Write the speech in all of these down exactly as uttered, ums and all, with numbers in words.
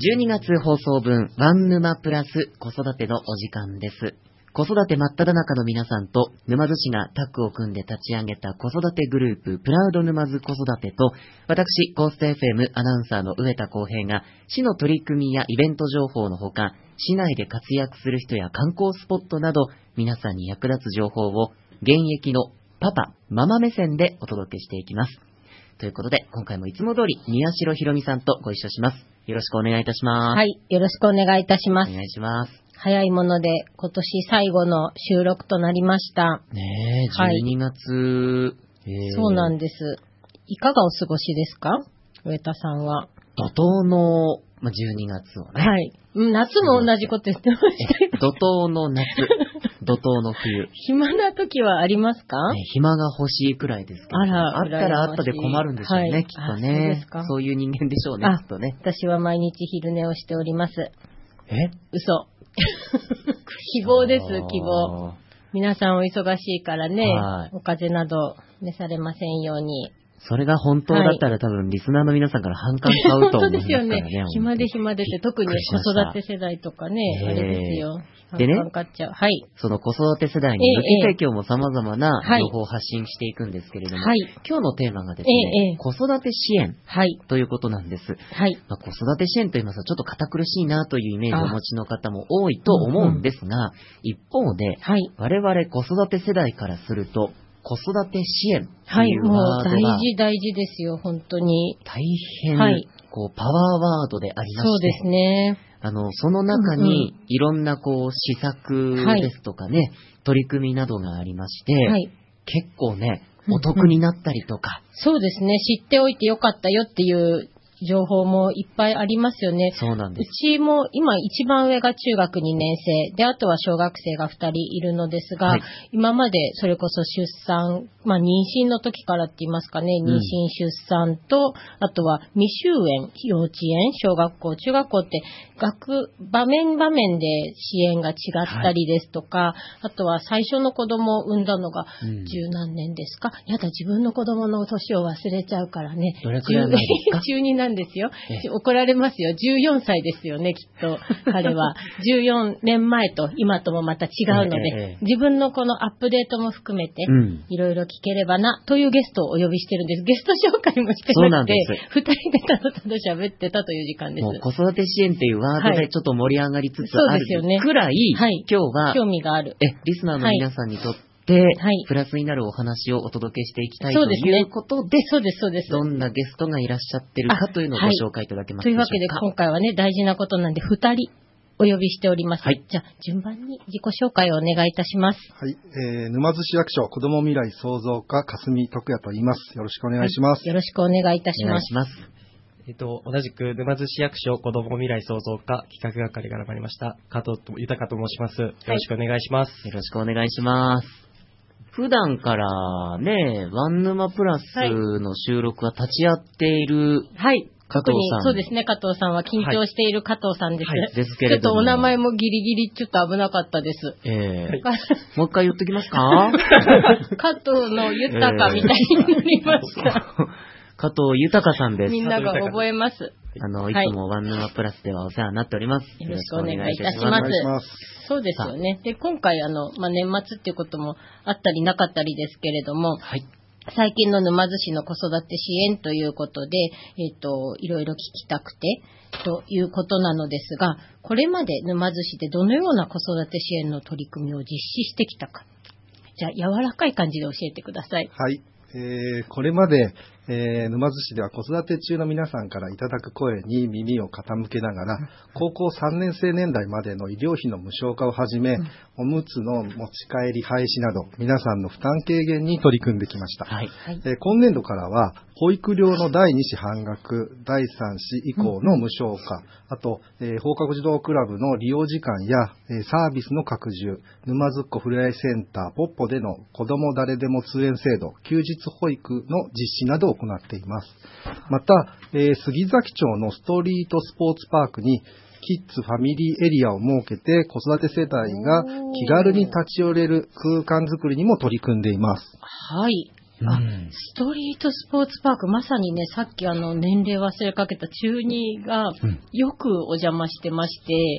じゅうにがつ放送分ワン沼プラス子育てのお時間です。子育て真っ只中の皆さんと沼津市がタッグを組んで立ち上げた子育てグループプラウド沼津子育てと、私コースト エフエム アナウンサーの上田浩平が市の取り組みやイベント情報のほか、市内で活躍する人や観光スポットなど皆さんに役立つ情報を現役のパパママ目線でお届けしていきます。ということで今回もいつも通り宮代ひろみさんとご一緒します。よろしくお願いいたします。 はい、よろしくお願いいたします。 お願いします。 早いもので今年最後の収録となりました。 ねえ、じゅうにがつ、はいえー、そうなんです。いかがお過ごしですか、上田さんは。 怒涛の、まあ、じゅうにがつをね。 はい。夏も同じこと言ってました怒涛の夏、怒涛の冬。 暇な時はありますか？ ね、暇が欲しいくらいですけど。あら、あったらあったで困るんでしょうね、はい、きっとね。そうですか。そういう人間でしょうね、きっとね。 私は毎日昼寝をしております。 え？ 嘘。希望です、希望。皆さんお忙しいからね、はい、お風邪など召されませんように。 それが本当だったら、はい、多分リスナーの皆さんから反感買うと思うんですからね。 本当ですよね。暇で暇でって特に子育て世代とかね、あれですよ。 でね、 はい、 その子育て世代に向けて、えー、今日も様々な情報を発信していくんですけれども、はい、今日のテーマがですね、えー、子育て支援ということなんです。はい、まあ、子育て支援と言いますとちょっと堅苦しいなというイメージをお持ちの方も多いと思うんですが、うんうん、一方で、はい、我々子育て世代からすると子育て支援というワードが、はい、 もう大事大事ですよ、本当に。 大変、はい、こうパワーワードでありまして、 そうですね。 あのその中にいろんなこう施策ですとかね、はい、取り組みなどがありまして、はい、結構ねお得になったりとか、 うんうん、そうですね、知っておいてよかったよっていう情報もいっぱいありますよね。 そうなんです。 うちも今一番上が中学にねん生で、あとは小学生がふたりいるのですが、はい、今までそれこそ出産、まあ妊娠の時からって言いますかね、妊娠出産と、うん、あとは未就園、幼稚園、小学校、中学校って学場面場面で支援が違ったりですとか、はい、あとは最初の子供を産んだのが十何年ですか、うん、やだ自分の子供の年を忘れちゃうからね。 どれくらい前ですか？ 中になんですよ。怒られますよ。じゅうよんさいですよね、きっと彼は。じゅうよねんまえと今ともまた違うので、ええ、自分のこのアップデートも含めていろいろ聞ければなというゲストをお呼びしてるんです。ゲスト紹介もしてなくて、ふたりでただただ喋ってたという時間です。 もう子育て支援っていうワードでちょっと盛り上がりつつあるくらい、はい、今日は興味がある。 えリスナーの皆さんにとって、で、はい、プラスになるお話をお届けしていきたいということで、 そうです、そうです。 どんなゲストがいらっしゃってるかというのをご紹介いただけますでしょうか。 はい、というわけで今回はね、大事なことなんでふたりお呼びしております。はい、じゃあ順番に自己紹介をお願いいたします。 はい、えー、沼津市役所子ども未来創造課霞徳也と言います。よろしくお願いします。 はい、よろしくお願いいたします。 お願いします。 えっと、同じく沼津市役所子ども未来創造課企画係から参りました加藤豊と申します。よろしくお願いします。 はい、よろしくお願いします。普段からね、ワンヌマプラスの収録は立ち会っている加藤さん。はい、 そうですね、加藤さんは緊張している加藤さんです。はいはい、 ですけれども。 ちょっとお名前もギリギリちょっと危なかったです。 えーはい、もう一回言っときますか？ 加藤の豊みたいになりました。 えー加藤豊さんです。 みんなが覚えます。 あの、いつもワンヌマプラスではお世話になっております。 よろしくお願いいたします。そうですよね。で、今回あの、まあ、年末っていうこともあったりなかったりですけれども、はい、最近の沼津市の子育て支援ということで、えっと、いろいろ聞きたくて、ということなのですが、これまで沼津市でどのような子育て支援の取り組みを実施してきたか。じゃあ、柔らかい感じで教えてください。 はい。えー、これまで、えー、沼津市では子育て中の皆さんからいただく声に耳を傾けながら、高校さんねん生年代までの医療費の無償化をはじめ、うん、おむつの持ち帰り廃止など皆さんの負担軽減に取り組んできました。はい、えー、今年度からは保育料のだいに子半額、だいさん子以降の無償化、うん、あと、えー、放課後児童クラブの利用時間や、えー、サービスの拡充、沼津っ子ふれあいセンターポッポでの子ども誰でも通園制度、休日保育の実施などを行っています。また、えー、杉崎町のストリートスポーツパークにキッズファミリーエリアを設けて子育て世帯が気軽に立ち寄れる空間づくりにも取り組んでいます。 はい。 あ、ストリートスポーツパーク、まさにね、さっきあの、年齢忘れかけた中にが、よくお邪魔してまして、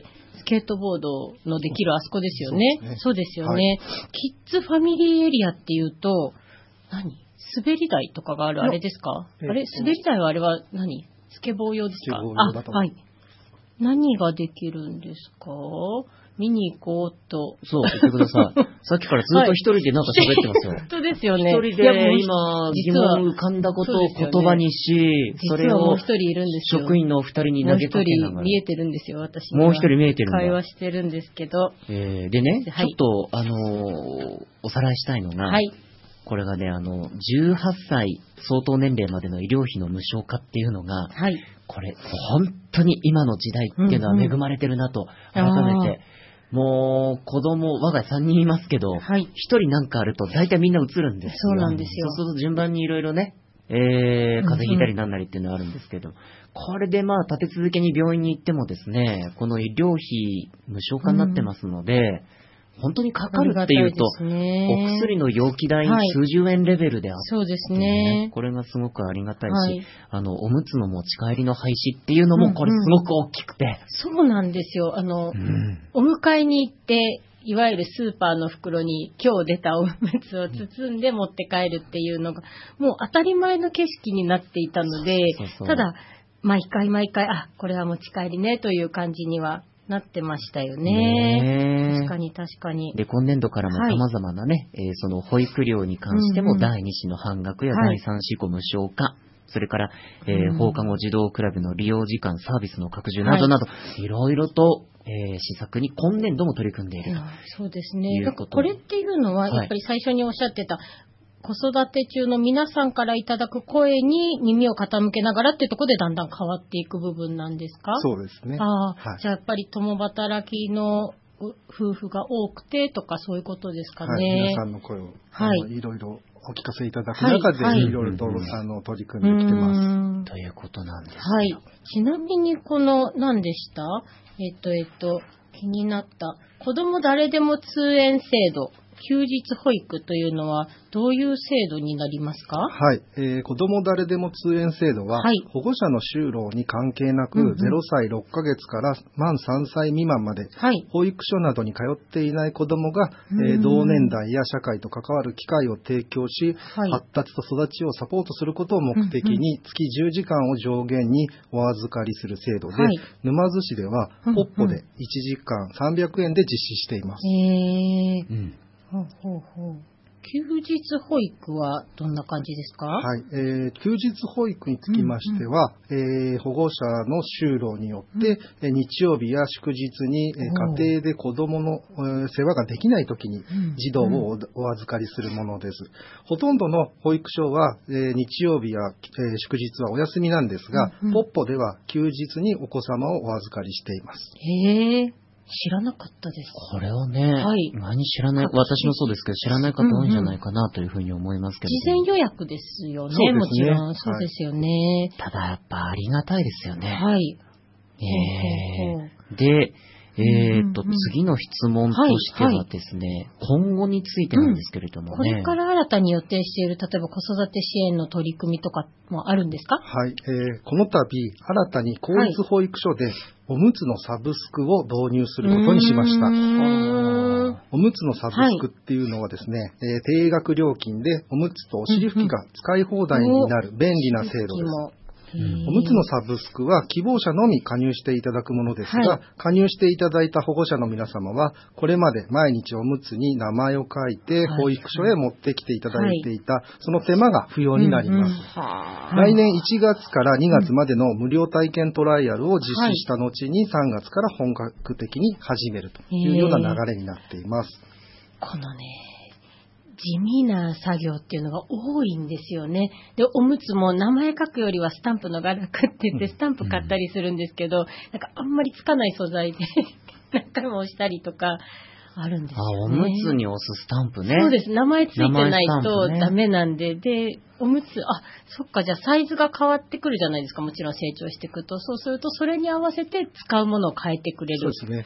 スケートボードのできるあそこですよね。そうですね。そうですよね。はい、キッズファミリーエリアっていうと、何滑り台とかがあるあれですか？あれ滑り台はあれは何スケボー用ですか？あ、はい。何ができるんですか？見に行こうと。 そう、言ってください。さっきからずっと一人でなんか喋ってますよ。 本当ですよね。 一人で今、疑問浮かんだことを言葉にし、それを職員のお二人に投げかけながら。 もう一人見えてるんですよ、私に。 もう一人見えてるんだ。 会話してるんですけど。 えー、でね、はい、ちょっと、あのー、おさらいしたいのが、はい、これがね、あの、じゅうはっさい相当年齢までの医療費の無償化っていうのが、はい、これ、本当に今の時代っていうのは恵まれてるなと、改めて、うんうん、もう、子供、我が家さんにんいますけど、はい、ひとりなんかあると大体みんな移るんですよ。 そうなんですよ。 そうすると順番にいろいろね、えー、風邪ひいたりなんなりっていうのはあるんですけど、うんうん、これでまあ立て続けに病院に行ってもですね、この医療費無償化になってますので、うん本当にかかるっていうと、ね、お薬の容器代数十円レベルであって、 はい、そうですね。 これがすごくありがたいし、はい、あの、おむつの持ち帰りの廃止っていうのも、これすごく大きくて。うんうん、 そうなんですよ。あの、うん、お迎えに行って、いわゆるスーパーの袋に今日出たおむつを包んで持って帰るっていうのが、もう当たり前の景色になっていたので、そうそうそうただ、毎回毎回、あ、これは持ち帰りねという感じには、なってましたよね。ね確かに確かに。 で、今年度からも様々なね、はい、えー、その保育料に関してもだいに子の半額やだいさん子ご無償化、はい、それから、えーうん、放課後児童クラブの利用時間サービスの拡充などなど、はい、いろいろと、えー、施策に今年度も取り組んでいると。 そうですね。だからこれっていうのは、やっぱり最初におっしゃってた、はい子育て中の皆さんからいただく声に耳を傾けながらっていうところでだんだん変わっていく部分なんですか？ そうですね。 ああ、はい、じゃあやっぱり共働きの夫婦が多くてとかそういうことですかね。はい、 皆さんの声を、はい、いろいろお聞かせいただく中で、はい、いろいろと、あの取り組んできてます。 ということなんですよ。 はい。ちなみにこの何でした？えっとえっと気になった子ども誰でも通園制度。休日保育というのはどういう制度になりますか？ はい、えー、子ども誰でも通園制度は、はい、保護者の就労に関係なく、うんうん、ゼロさいろっかげつから満さんさい未満まで、はい、保育所などに通っていない子どもが、えー、同年代や社会と関わる機会を提供し、はい、発達と育ちをサポートすることを目的に、うんうん、月じゅうじかんを上限にお預かりする制度で、はい、沼津市では、ポッポでいちじかんさんびゃくえんで実施しています。 へーうんほうほうほう休日保育はどんな感じですか？ はい、えー、休日保育につきましては、うんうんえー、保護者の就労によって、うん、日曜日や祝日に、えー、家庭で子どもの、えー、世話ができないときに児童を お,、うん、お預かりするものです。ほとんどの保育所は、えー、日曜日や、えー、祝日はお休みなんですが、うんうん、ポッポでは休日にお子様をお預かりしています。 へー知らなかったです。 これをね、はい、何知らない、私もそうですけど、知らない方多いんじゃないかなというふうに思いますけど、 うんうん、事前予約ですよね、もちろん。そうですよね。 ただやっぱありがたいですよね。 はい。 えー、で、えー、っと、うんうん、次の質問としてはですね、はいはい、今後についてなんですけれどもね、うん。 これから新たに予定している、例えば子育て支援の取り組みとかもあるんですか？ はい、えー、この度、新たに公立保育所で、おむつのサブスクを導入することにしました。おむつのサブスクっていうのはですね、はいえー、定額料金でおむつとお尻拭きが使い放題になる便利な制度です。おむつのサブスクは希望者のみ加入していただくものですが、はい、加入していただいた保護者の皆様は、これまで毎日おむつに名前を書いて保育所へ持ってきていただいていた、はい、その手間が不要になります。うんうん、来年いちがつからにがつまでの無料体験トライアルを実施した後にさんがつから本格的に始めるというような流れになっています。 このね、地味な作業っていうのが多いんですよね。で、おむつも名前書くよりはスタンプのが楽って言ってスタンプ買ったりするんですけど、うん、なんかあんまりつかない素材で何回も押したりとかあるんですよね。 あ、おむつに押すスタンプね。 そうです。名前ついてないとダメなんで、ね、で、おむつ、あ、そっか、じゃあサイズが変わってくるじゃないですか。もちろん成長していくと。そうすると、それに合わせて使うものを変えてくれる。 そうですね。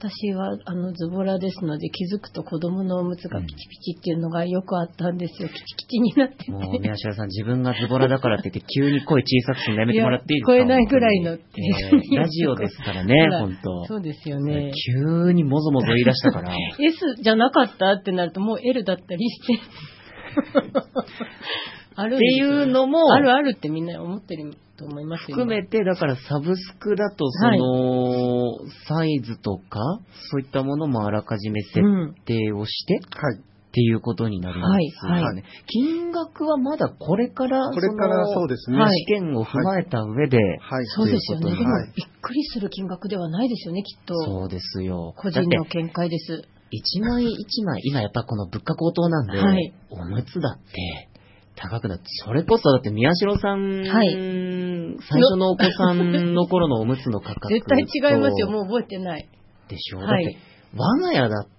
私はあのズボラですので、気づくと子供のおむつがピチピチっていうのがよくあったんですよ。キチキチになってて。 もう宮代さん、自分がズボラだからって言って急に声小さくするのやめてもらっていいですか？ いや聞こえないぐらいのって、 えーラジオですからね、本当。 そうですよね。 急にもぞもぞ言い出したから。 S じゃなかったってなるともう L だったりして。あるんってですよいうのも、 あるあるってみんな思ってると思いますよ。 含めて、だからサブスクだと、その、サイズとか、そういったものもあらかじめ設定をして、 はい。 っていうことになりますよね。 はいはい金額はまだこれから、 これからそうですね。 はい試験を踏まえた上で、 はい。 そうですよね。でもということでびっくりする金額ではないですよね、きっと。 そうですよ。 個人だっての見解です。 一枚一枚、今やっぱこの物価高騰なんで、 はいおむつだって高くなって、それこそだって宮代さん、 はい最初のお子さんの頃のおむつの価格と絶対違いますよ、もう覚えてない。 でしょ、 はいだって我が家だって、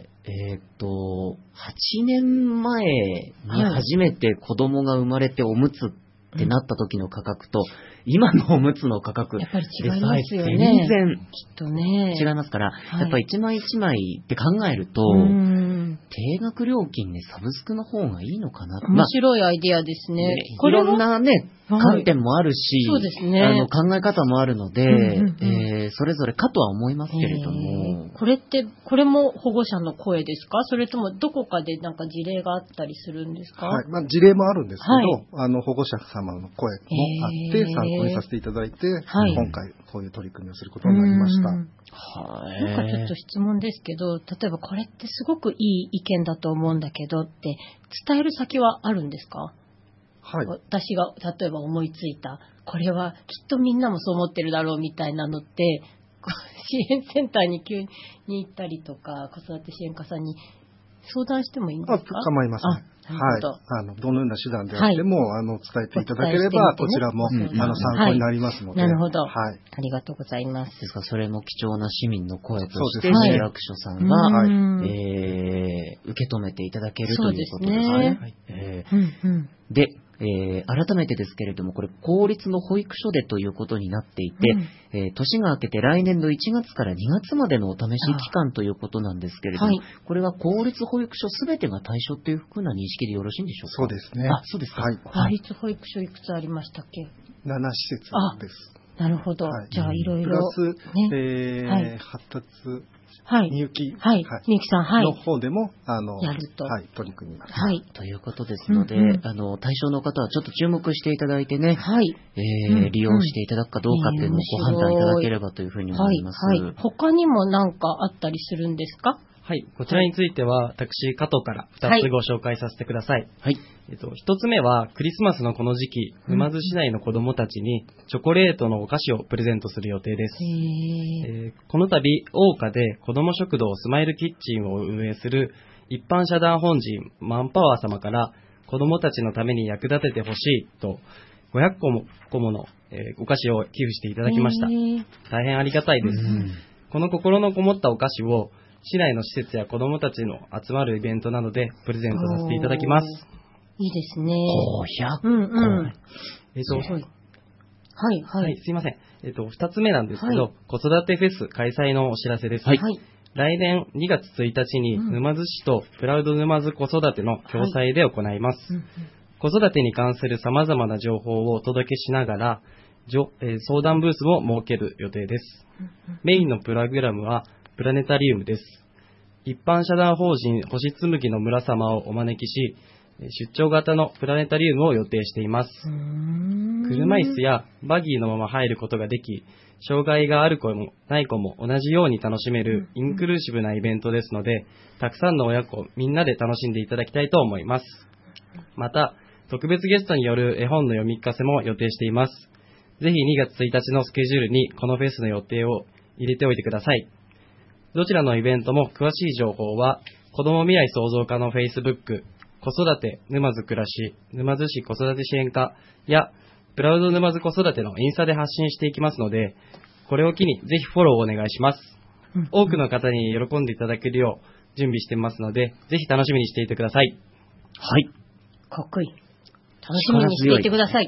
えーっと、はちねんまえに初めて子供が生まれておむつってなった時の価格と、今のおむつの価格でやっぱり違いさえますよね。 全然きっとね。 違いますから、 はいやっぱり一枚一枚って考えると、 うーん定額料金でサブスクの方がいいのかな。 面白いアイディアですね。 ねこれはいろんなね、 はい観点もあるし、 そうですねあの考え方もあるので、 うんうんうんえーそれぞれかとは思いますけれども、 へーこれって、これも保護者の声ですか？それともどこかでなんか事例があったりするんですか？ はい。まあ、事例もあるんですけど、 はいあの、保護者様の声もあって、 へー参考にさせていただいて、 はい今回こういう取り組みをすることになりました。 うんはいなんかちょっと質問ですけど、例えばこれってすごくいい意見だと思うんだけどって伝える先はあるんですか？ はい。 私が例えば思いついた、これはきっとみんなもそう思ってるだろうみたいなのって、こう支援センターに急に行ったりとか、子育て支援課さんに相談してもいいんですあ、 か？ 構いません。 あなるほどはい。あの、どのような手段であっても、あの、伝えていただけれお伝えしてみてねば、こちらも、 うんあの、参考になりますので。 なるほど。 はい。 ありがとうございます。 ですからそれも貴重な市民の声として、 そうですね市役所さんうが、 んえー受け止めていただけるそうということですですねね。はいえーうんうんで、えー改めてですけれども、これ、公立の保育所でということになっていて、 うんえー年が明けて来年度いちがつからにがつまでのお試し期間ということなんですけれども、 はいこれは公立保育所すべてが対象というふうな認識でよろしいんでしょうか？ そうですね。 あ、そうですか。 はい。 公立保育所いくつありましたっけ？ なな施設です。 なるほど。 はいじゃあいろいプろ。 ラス、 ねえーはい発達、 はい。 入気、 はい。みゆきさん、はい。 の方でも、あの、 やるとはい、取り組みます。 はい。 ということですので、 うんうんあの、対象の方はちょっと注目していただいてね、 はい。 えーうん利用していただくかどうかっていうのをご判断いただければというふうに思はいい。 ます。 はい。他にも何かあったりするんですか？ はい。こちらについては、私、加藤からふたつご紹介させてください。 はい。 えっと、ひとつめは、クリスマスのこの時期、沼津市内の子供たちにチョコレートのお菓子をプレゼントする予定です。 へー。 えーこの度、大岡で子供食堂スマイルキッチンを運営する一般社団法人マンパワー様から子供たちのために役立ててほしいとごひゃっこも個もの、えーお菓子を寄付していただきましたへ。ー大変ありがたいです。 うんこの心のこもったお菓子を市内の施設や子供たちの集まるイベントなどでプレゼントさせていただきます。 いいですね。 ごひゃっこ。 うんうん。 えっと、 はい。はい、ははい、 い。 すいません。えっと、二つ目なんですけど、 はい子育てフェス開催のお知らせです。 はいはい。 来年にがつついたちにうん沼津市とプラウド沼津子育ての共催で行います。 うんうん子育てに関する様々な情報をお届けしながら、じょえー相談ブースも設ける予定です。メインのプログラムはプラネタリウムです。一般社団法人星紬の村様をお招きし、えー出張型のプラネタリウムを予定しています。 うーん車椅子やバギーのまま入ることができ、障害がある子もない子も同じように楽しめるインクルーシブなイベントですので、たくさんの親子みんなで楽しんでいただきたいと思います。また、特別ゲストによる絵本の読み聞かせも予定しています。ぜひにがつついたちのスケジュールにこのフェスの予定を入れておいてください。どちらのイベントも詳しい情報は、子ども未来創造課の Facebook、子育て沼津暮らし、沼津市子育て支援課や、プラウド沼津子育てのインスタで発信していきますので、これを機にぜひフォローをお願いします。 うん多くの方に喜んでいただけるよう準備してますので、ぜひ楽しみにしていてください。 はい。 かっこいい。楽しみにしていてください。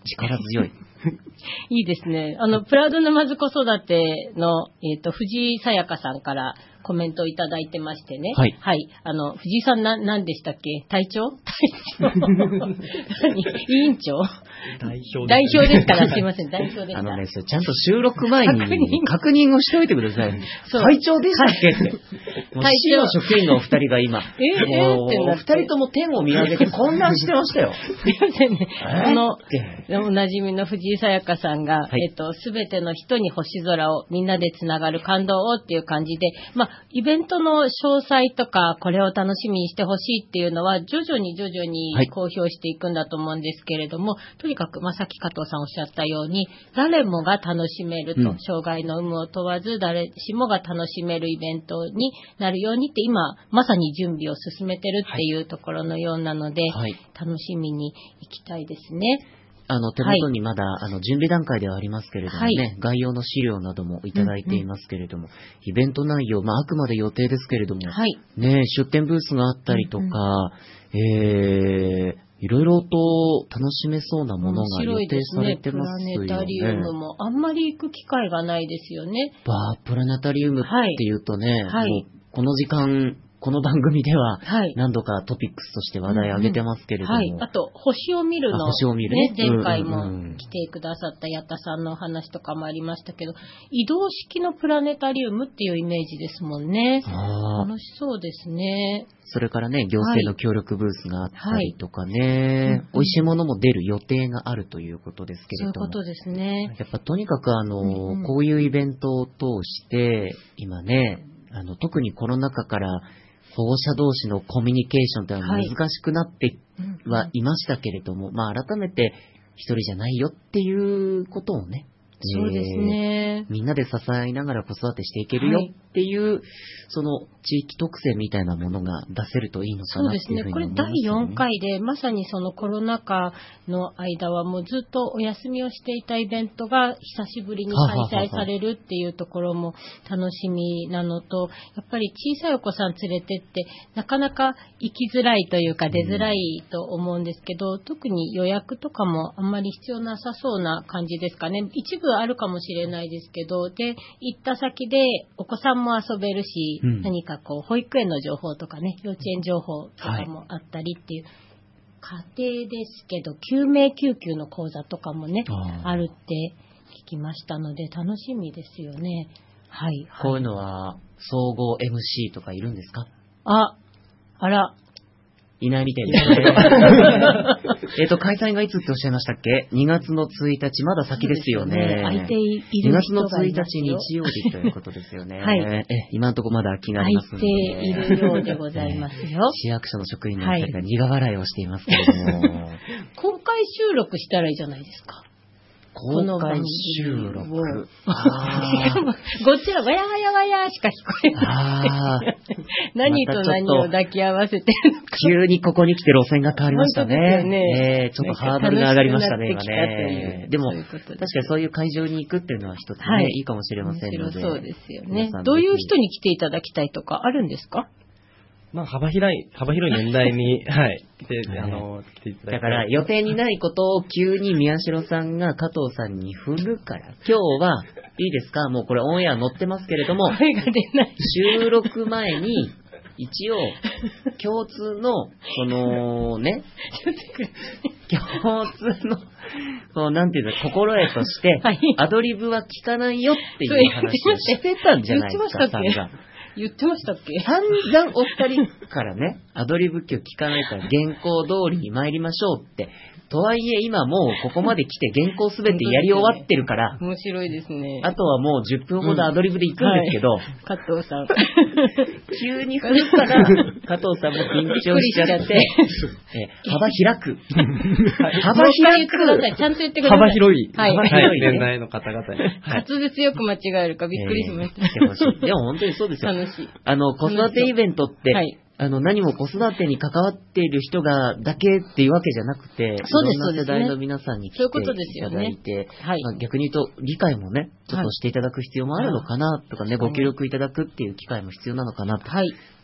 力強い。 いいですね。あの、プラウド沼津子育ての、えっ、と、藤井さやかさんからコメントをいただいてましてね。 はい。 はい。あの、藤井さんな、何でしたっけ？隊長隊長何委員長代表です、 代表ですから、すいません、代表でした。 あのね、それちゃんと収録前に確認をしておいてください。 そう隊長でしたっけって。もう市の職員のお二人が今、 えー、 もうお二人とも天を見上げて混乱してましたよ。 すいませんね。あの、おなじみの藤井さやかさんが、はい、えっと、すべての人に星空をみんなでつながる感動をっていう感じで、まあ、イベントの詳細とか、これを楽しみにしてほしいっていうのは、徐々に徐々に公表していくんだと思うんですけれども、はい、とにかく、まあ、さっき加藤さんおっしゃったように、誰もが楽しめると、うん、障害の有無を問わず、誰しもが楽しめるイベントになるようにって今、まさに準備を進めてるっていうところのようなので、はい、楽しみに行きたいですね。 あの、手元にまだ、はい、あの、準備段階ではありますけれどもね、はい、概要の資料などもいただいていますけれども、うんうん、イベント内容、まあ、あくまで予定ですけれども、はい、ね、出店ブースがあったりとか、うんうん、えー、いろいろと楽しめそうなものが予定されてますよね。 プラネタリウムもあんまり行く機会がないですよね。 バープラネタリウムっていうとね、はい、もうこの時間、この番組では何度かトピックスとして話題上げてますけれども、 はい、あと星を見るの、 星を見るね、 前回も来てくださった矢田さんのお話とかもありましたけど、移動式のプラネタリウムっていうイメージですもんね。楽しそうですね。 それからね、行政の協力ブースがあったりとかね、はい、美味しいものも出る予定があるということですけれども、 そういうことですね。 やっぱとにかくあの、うんうん、こういうイベントを通して今ね、あの特にコロナ禍から保護者同士のコミュニケーションというのは難しくなってはいましたけれども、はい、まあ改めて一人じゃないよっていうことをね、 そうですね、 みんなで支えながら子育てしていけるよっていう、はい、その地域特性みたいなものが出せるといいのかなっていうふうに思いますね。 そうですね。これだいよんかいで、まさにそのコロナ禍の間はもうずっとお休みをしていたイベントが久しぶりに開催されるっていうところも楽しみなのと、やっぱり小さいお子さん連れてってなかなか行きづらいというか出づらいと思うんですけど、うん、特に予約とかもあんまり必要なさそうな感じですかね。一部あるかもしれないですけど、で、行った先でお子さんも遊べるし、うん、何かこう、保育園の情報とかね、幼稚園情報とかもあったりっていう、はい、家庭ですけど、救命救急の講座とかもね、あるって聞きましたので、楽しみですよね。はい。 こういうのは、総合 エムシー とかいるんですか？ あ、あら。 いないみたいですね。えっと、開催がいつっておっしゃいましたっけ？ に 月のついたち、まだ先ですよね。 空いている人がいますよ。 にがつのついたち日曜日ということですよね。はい。え、今のところまだ空きがありますので。 空いているようでございますよ。 市役所の職員の方が苦笑いをしていますけれども。 公開収録したらいいじゃないですか。 公開収録。 あこっちらわやわやわやしか聞こえない。何と何を抱き合わせてるのか。 急にここに来て路線が変わりましたね。ねえー、ちょっとハードルが上がりましたね、今ね。でも、確かにそういう会場に行くっていうのは一つね、はい、いいかもしれませんので。 そうですよね。どういう人に来ていただきたいとかあるんですか？ まあ、幅広い、幅広い年代に、はい、来て、あの、来ていただきたい。 だから、予定にないことを急に宮代さんが加藤さんに振るから、今日は、いいですか？もうこれオンエア載ってますけれども、 声が出ない。 収録前に、一応、共通の、その、ね、共通の、こう、なんていうの、心得として、はい、アドリブは聞かないよっていう話をしてたんじゃないですか、さんが。 言ってましたっけ？ 散々お二人からね、アドリブ今日聞かないから原稿通りに参りましょうって。とはいえ今もうここまで来て原稿すべてやり終わってるから、 面白いですね。 あとはもうじゅっぷんほどアドリブで行くんですけど、うんはい、 加藤さん急に振るから加藤さんも緊張しちゃってえ幅開く幅開くちゃんと言ってください。 幅広い、 はい、 幅広い年代の方々に、 滑舌よく間違えるかびっくりしました、 えー、でも本当にそうですよ。 楽しい。 あの子育てイベントって、はい、あの何も子育てに関わっている人がだけっていうわけじゃなくて、 そうです、 いろんな世代の皆さんに来ていただいて、はい、まあ、逆に言うと理解もねちょっとしていただく必要もあるのかなとかね、はい、ご協力いただくっていう機会も必要なのかなと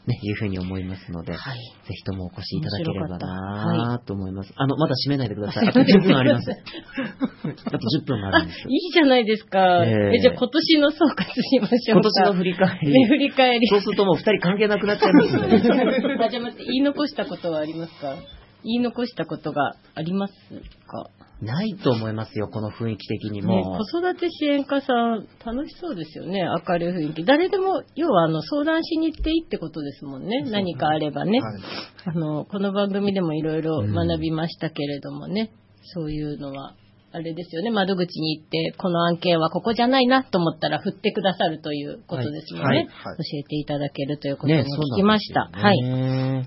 ね、いうふうに思いますので、 はい。 ぜひともお越しいただければ面白かなと思います。あの、まだ閉めないでください。あとじゅっぷんあります。あとじゅっぷんもあるんです。 いいじゃないですか。 えーえじゃあ今年の総括しましょうか。 今年の振り返り。 ね、振り返り。 そうするともう二人関係なくなっちゃいますので。 あ、じゃあ待って、言い残したことはありますか？言い残したことがありますか？ ないと思いますよ、この雰囲気的にね、 も。 子育て支援課さん、楽しそうですよね、明るい雰囲気。誰でも、要はあの相談しに行っていいってことですもんね、何かあればね。 はい、 あのこの番組でもいろいろ学びましたけれどもね、うん、そういうのは、あれですよね、窓口に行って、この案件はここじゃないなと思ったら振ってくださるということですもんね。はいはいはい、教えていただけるということも聞きました。ね、はい。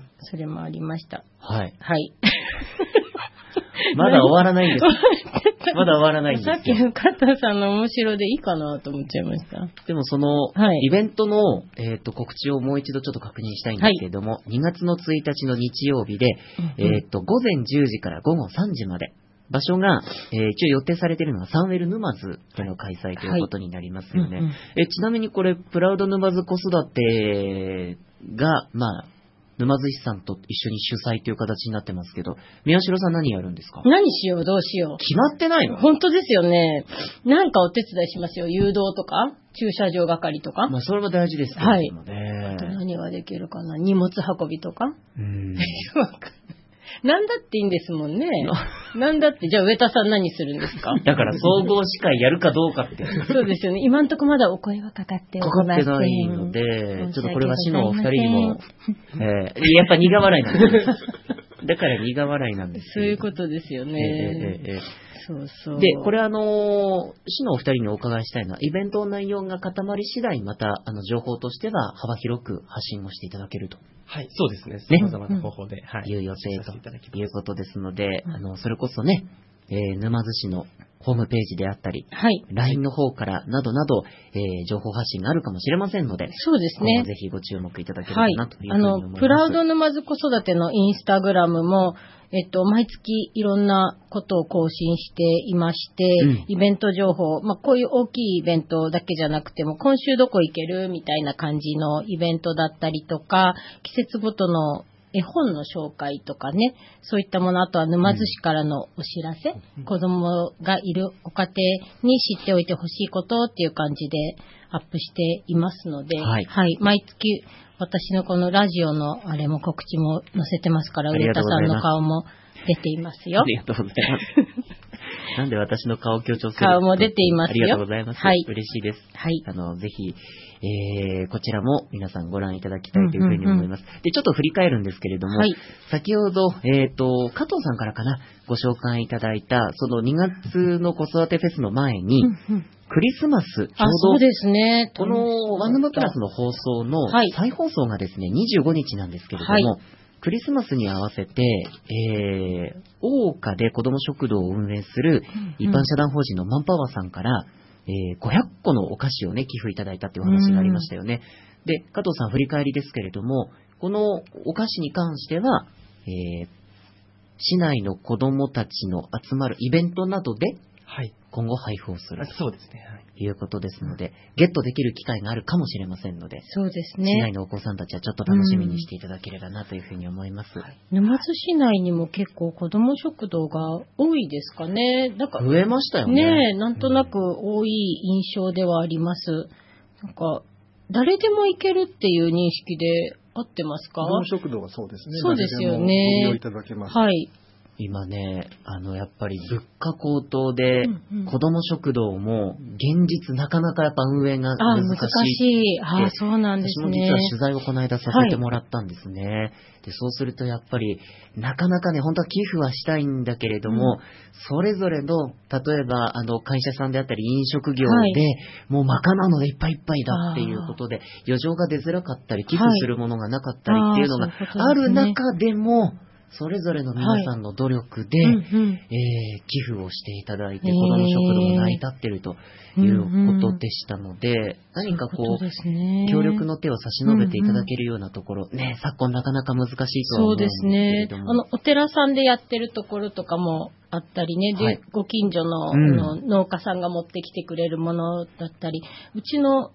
それもありました。 はい。 はい。 まだ終わらないんです。まだ終わらないんです。 さっきの加藤さんの面白でいいかなと思っちゃいました。 でもその、はい、イベントの、えーと、告知をもう一度ちょっと確認したいんですけれども、はい、にがつのついたちの日曜日で、うんうん、えーと、午前じゅうじから午後さんじまで、場所が、えー、一応予定されているのはサンウェル沼津での開催ということになりますよね。はいうんうん、えちなみにこれ、プラウド沼津子育てが、まあ、沼津市さんと一緒に主催という形になってますけど、宮代さん何やるんですか？ 何しよう、どうしよう。 決まってないの？ 本当ですよね。なんかお手伝いしますよ。誘導とか、駐車場係とか。 まあ、それは大事ですけどね。はい。 あと何ができるかな。荷物運びとか。 うーん。 なんだっていいんですもんね。なんだって、じゃあ上田さん何するんですか？ だから総合司会やるかどうかって。 そうですよね。今んとこまだお声はかかっておりません。 かかってないので、ちょっとこれは市のお二人にも、えー、やっぱ苦笑いなんです。だから苦笑いなんです。 そういうことですよね。えーえーそうそう。 で、これあのー、市のお二人にお伺いしたいのは、イベントの内容が固まり次第、また、あの、情報としては幅広く発信をしていただけると。 はい、そうですね。様々な方法で、はい。 いう予定ということですので、あの、それこそね、えー、沼津市のホームページであったり、はい、ライン の方からなどなど、えー、情報発信があるかもしれませんので、 そうですね。 ぜひご注目いただければなというふうに思います。はい、あの、 プラウド沼津子育てのインスタグラムも、えっと、毎月いろんなことを更新していまして、うん、イベント情報、まあ、こういう大きいイベントだけじゃなくても、今週どこ行けるみたいな感じのイベントだったりとか、季節ごとの絵本の紹介とかね、そういったもの、あとは沼津市からのお知らせ、うん、子供がいるご家庭に知っておいてほしいことっていう感じでアップしていますので、はい、はい、毎月私のこのラジオのあれも告知も載せてますから、上田さんの顔も出ていますよ。 ありがとうございます。なんで私の顔を強調する顔も出ていますよ。 ありがとうございます。はい。嬉しいです。 はい。 あの、ぜひ、えー、こちらも皆さんご覧いただきたいというふうに思います。うんうんうん、で、ちょっと振り返るんですけれども、はい、先ほど、えっと、加藤さんからかな、ご紹介いただいた、そのにがつの子育てフェスの前に、うんうん、クリスマス、ちょうど、 そうですね、 このワンヌムプラスの放送の再放送がですね、にじゅうごにちなんですけれども、はい、クリスマスに合わせて、えー、大岡で子ども食堂を運営する一般社団法人のマンパワーさんから、えー、ごひゃっこのお菓子をね、寄付いただいたっていうお話がありましたよね。で、加藤さん振り返りですけれども、このお菓子に関しては、えー、市内の子どもたちの集まるイベントなどで、はい、今後配布をすると、 そうですね、はい、 いうことですので、ゲットできる機会があるかもしれませんので、 そうですね、 市内のお子さんたちはちょっと楽しみにしていただければなというふうに思います。はい、 沼津市内にも結構子ども食堂が多いですかね。なんか増えましたよね。 ねえ、なんとなく多い印象ではあります。うん、なんか誰でも行けるっていう認識で合ってますか？ 子ども食堂はそうですね。 そうですよね。 ご利用いただけます。 はい。 今ね、あの、やっぱり物価高騰で、子ども食堂も、現実なかなかやっぱ運営が難しい。 あ、難しい。ああ、そうなんですね。 私も実は取材をこの間させてもらったんですね。はい、で、そうするとやっぱり、なかなかね、本当は寄付はしたいんだけれども、うん、それぞれの、例えば、あの、会社さんであったり、飲食業で、はい、もう賄うのでいっぱいいっぱいだっていうことで、余剰が出づらかったり、寄付するものがなかったりっていうのがある中でも、それぞれの皆さんの努力で、はい、うんうん、えー、寄付をしていただいて、子ども食堂が成り立っているということでしたので、うんうん、何かこう、うね、協力の手を差し伸べていただけるようなところ、うんうん、ね、昨今なかなか難しいとは思うんですけれども。 そうですね。あの、お寺さんでやってるところとかもあったりね、で、はい、ご近所の、うん、の農家さんが持ってきてくれるものだったり、うちの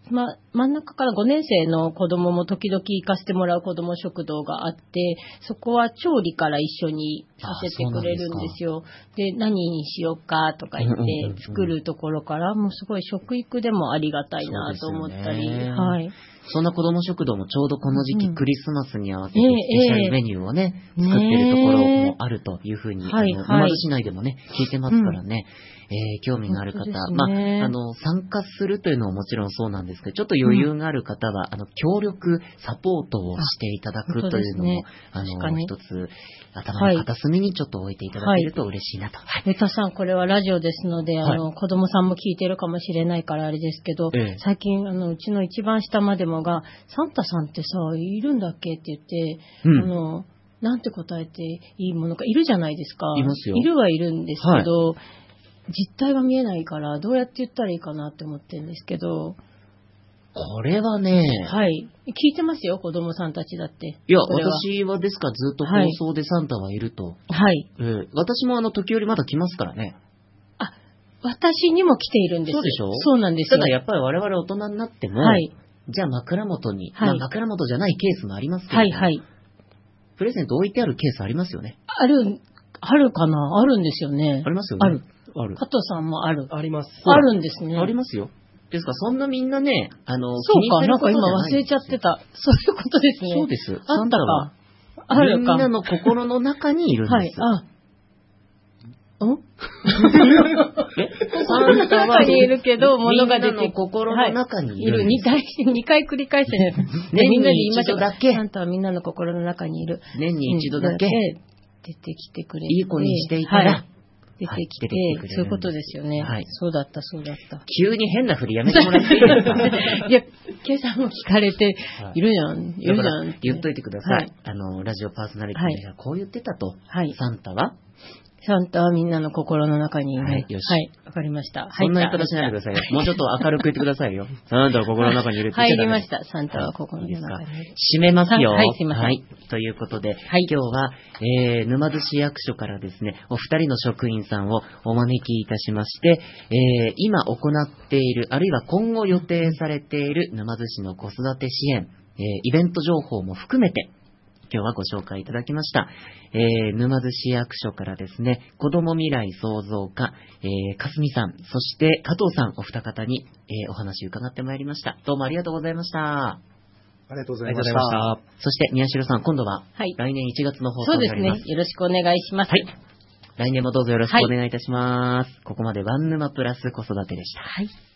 ま、真ん中からごねん生の子供も時々行かせてもらう子供食堂があって、そこは調理から一緒にさせてくれるんですよ。で、何にしようかとか言って作るところから、もうすごい食育でもありがたいなと思ったり、はい。 そんな子供食堂もちょうどこの時期、うん、クリスマスに合わせてスペシャルメニューをね、えー、作っているところもあるというふうに、はい、沼津市内でもね、聞いてますからね、うん、えー、興味がある方、ね、まあ、あの、参加するというのはもちろんそうなんですけど、ちょっと余裕がある方は、うん、あの、協力サポートをしていただくというのも、あ、ね、あの、一つ、頭の片隅にちょっと置いていただけると嬉しいなと。 はい。上田さん、これはラジオですので、あの、はい、子供さんも聞いてるかもしれないからあれですけど、ええ、最近、あの、うちの一番下までもが、サンタさんってさ、いるんだっけって言って、うん、あの、なんて答えていいものか、いるじゃないですか。 いますよ。 いるはいるんですけど、はい、実態が見えないから、どうやって言ったらいいかなって思ってるんですけど、 これはね、 はい。聞いてますよ、子供さんたちだって。 いや、私はですからずっと放送でサンタはいると。 はい。 えー、私もあの、時折まだ来ますからね。 あ、私にも来ているんです。 そうでしょ？ そうなんですよ。 ただやっぱり我々大人になっても、はい。じゃあ枕元に、はい、まあ、枕元じゃないケースもありますけど、はいはい。プレゼント置いてあるケースありますよね。 ある、あるかな？あるんですよね。 ありますよね。 ある。 ある。 加藤さんもある。 あります。 あるんですね。 ありますよ。ですから、そんなみんなね、あの、 そうか、なんか今忘れちゃってた。そういうことですね。 そうです。 あったか。あるか。 みんなの心の中にいるんです。 はい。あ。んえサンタはにいるけど、物が出てみんなの心の中にいる。 いる。にかい、二回繰り返してね。 年に一度だけ。 サンタはみんなの心の中にいる。 年に一度だけ。 出てきてくれて。 いい子にしていたら。 出てきて、はい、そういうことですよね。はい。そうだった、そうだった。 急に変な振りやめてもらっていいですか？ いや、今朝も聞かれて、はい、いるじゃん、いるじゃん。 言っといてください。はい、あの、ラジオパーソナリティがこう言ってたと。はい。サンタはサンタはみんなの心の中にいる。 はい、よし。 はい、わかりました。 そんな言い方しないでくださいよ。もうちょっと明るく言ってくださいよ。サンタは心の中にいるって言って入りました。サンタは心の中にいる。 締めますよ。 はい、すいません。はい。 ということで、はい、今日は、えー、沼津市役所からですね、お二人の職員さんをお招きいたしまして、えー、今行っている、あるいは今後予定されている沼津市の子育て支援、えー、イベント情報も含めて、今日はご紹介いただきました。えー、沼津市役所からですね、子ども未来創造課、えー、かすみさん、そして加藤さん、お二方に、えー、お話伺ってまいりました。どうもありがとうございました。 ありがとうございました。 そして、宮代さん、今度は、はい、来年いちがつの放送になります。 そうですね。よろしくお願いします。 はい。来年もどうぞよろしくお願いいたします。はい、ここまでワンヌマプラス子育てでした。 はい。